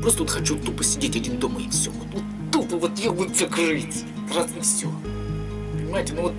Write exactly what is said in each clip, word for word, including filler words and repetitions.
Просто вот хочу тупо сидеть один дома и все. Вот, вот тупо вот я вот закрыть. Раз и все. Понимаете, ну вот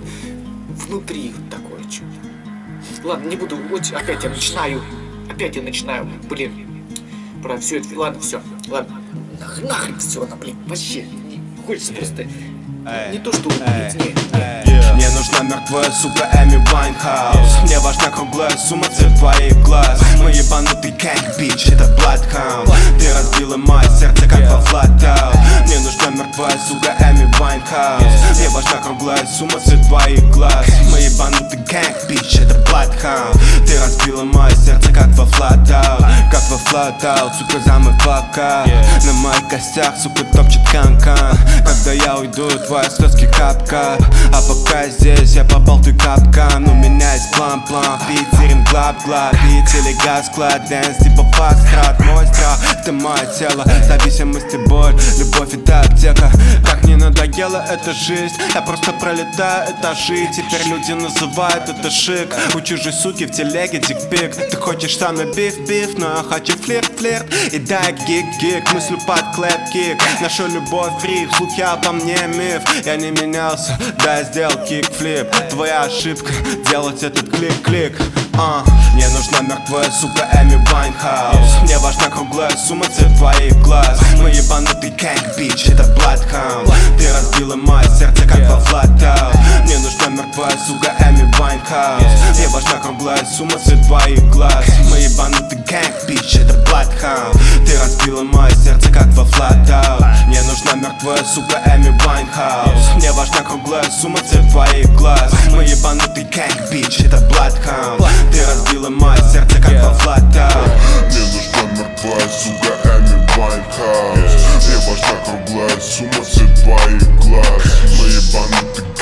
внутри вот такое что-то. Ладно, не буду, вот опять я начинаю. Опять я начинаю, блин, про все это. Ладно, все. Ладно. Нах, нахрен все, на, блин, вообще. Не хочется просто. Не то, что убить, не, не. Мне нужна мертвая, сука, Эми Вайнхаус. Мне важна круглая сумма, цвет твоих глаз. Мы ебанутый гэнг, бич, это Bloodhound. Ты разбила мое сердце, как во Flatout. Мне нужна мертвая, сука, Эми Вайнхаус. Мне важна круглая сумма, цвет твоих глаз. Мы ебанутый гэнг, бич, это Bloodhound. Ты разбила мое сердце, как во Flatout. Как во Flatout, сука, замы фака. На моих костях, сука, топчет канкан. Когда я уйду, твои слезки капка. А пока здесь я попал в твой капкан. У меня есть план-план, Питерин глаб-глаб. Бит или газ-клад, дэнс типа фастрат. Мой страх, это мое тело, зависимость и боль. Любовь это аптека. Как не надоело эта жизнь, я просто пролетаю этажи. Теперь люди называют это шик. У чужой суки в телеге дикпик. Ты хочешь со мной биф-биф, но я хочу флирт-флирт. И дай гик-гик, мыслю под клэп-кик. Нашу любовь фрик, слухи обо мне миф. Я не менялся, да я сделал кик-флип. Твоя ошибка, делать этот клик-клик. uh. Мне нужна мертвая, сука, Эми Вайнхаус. Мне важна круглая сумма, цвет твоих глаз. Мы ебанутый гэнг, бич, это Bloodhound. Ты разбила мое сердце, как во Flatout. Мне нужна мертвая, сука, Эми Вайнхаус. Мне важна круглая сумма, цвет твоих глаз. Мы ебанутый гэнг, бич, это Bloodhound. Ты разбила мое сердце, как во Flatout. Мне нужна мертвая, сука, Эми Вайнхаус. Мне важна круглая сумма, цвет твоих глаз. Мы ебанутый гэнг, бич, это Bloodhound. Ты разбила мое сердце, как во Flatout. Мне нужна мертвая, сука, Эми Вайнхаус. Мне важна круглая сумма, цвет твоих глаз. Мы ебанутый